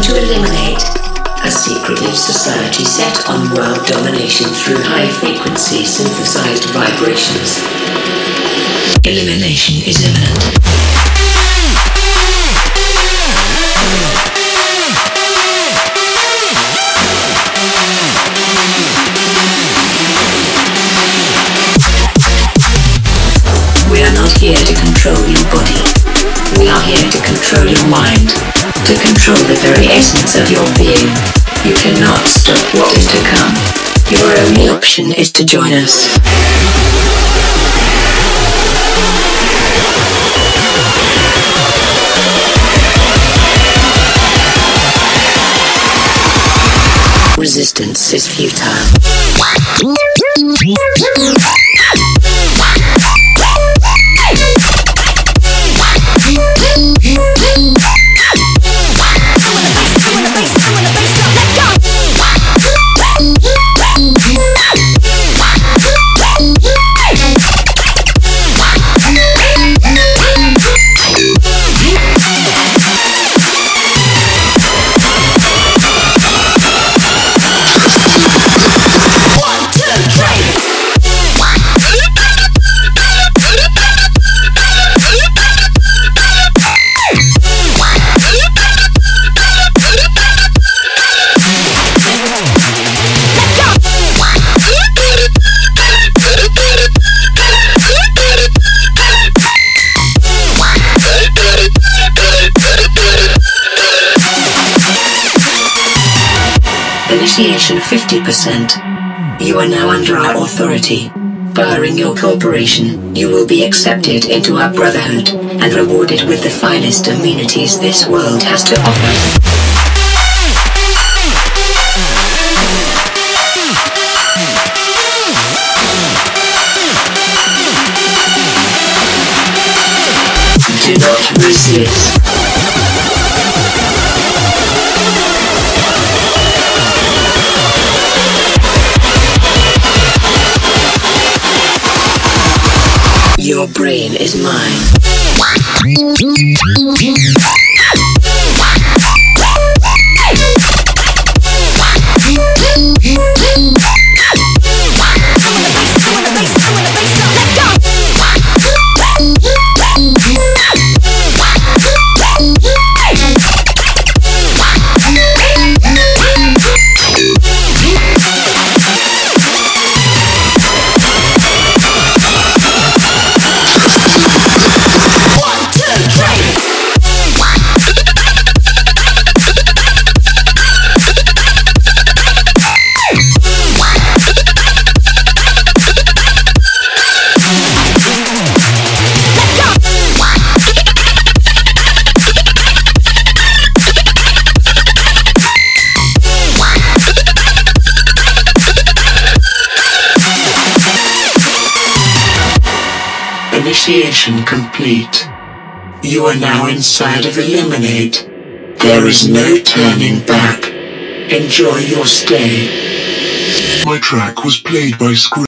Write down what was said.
to eliminate a secretive society set on world domination through high-frequency synthesized vibrations. Elimination is imminent. We are not here to control your body. We are here to control your mind, to control the very essence of your being. You cannot stop what is to come. Your only option is to join us. Resistance is futile. Initiation 50%. You are now under our authority. Barring your cooperation, you will be accepted into our brotherhood, and rewarded with the finest amenities this world has to offer. Do not resist. Your brain is mine. Initiation complete. You are now inside of Eliminate. There is no turning back. Enjoy your stay. My track was played by Script.